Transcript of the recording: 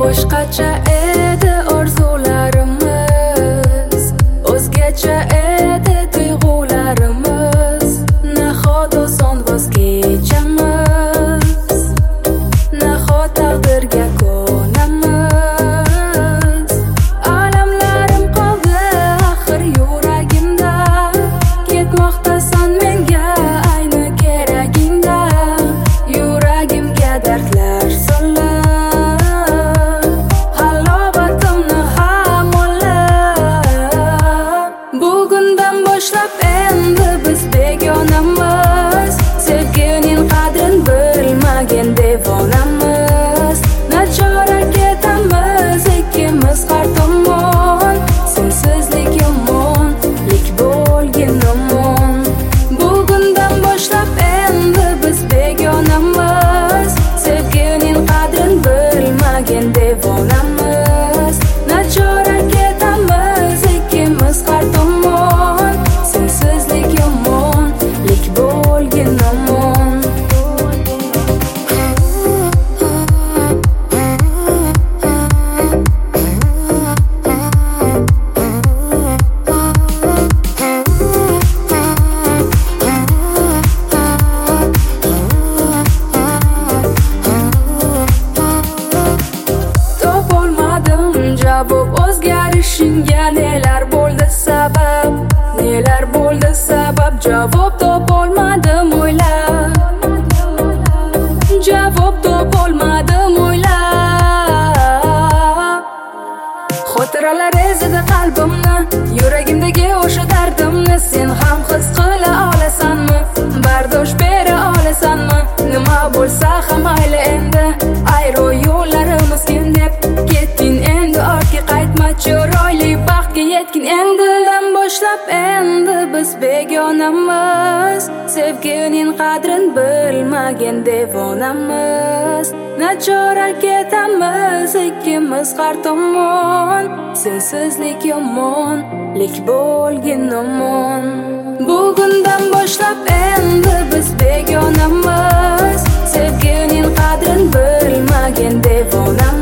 Boshqacha edi orzularimiz, o'zgacha edi tuyg'ularimiz. Nahot oson voz kechamiz, nahot taqdirga ko'namiz. Alamlarim qoldi axir yuragimda, ketmoqdasan menga ayni keragingda. Yuragimga dardlar solib endi biz begonamiz, sevgining qadrin bilmagan devonamiz. Nachora ketamiz ikkimiz har tomon, sensizlik yomonlik bo'lgin omon. Bugundan boshlab endi biz begonamiz, sevgining qadrin bilmagan devonamiz. Nachora ketamiz ikkimiz har tomon, sensizlik yomonlik bo'lgin omon. Topolmadim javob o'zgarishingga, nelar bo'ldi sabab, nelar bo'ldi sabab. Javob topolmadim o'ylab, javob topolmadim o'ylab. Xotiralar ezdi qalbimni, yuragimdagi o'sha dardimni. Sen ham his qila olasanmi, bardosh bera olasanmi? Nima bo'lsa ham mayli endi, ayro yo'llarimiz kim deb ketding endi. Ortga qaytma, chiroyli baxtga yetgin endi. Boshlab endi biz begonamiz, sevgining qadrin bilmagan devonamiz. Nachora ketamiz ikkimiz har tomon, sensizlik yomonlik bo'lgin omon. Bugundan boshlab endi biz begonamiz, sevgining qadrin bilmagan devonamiz.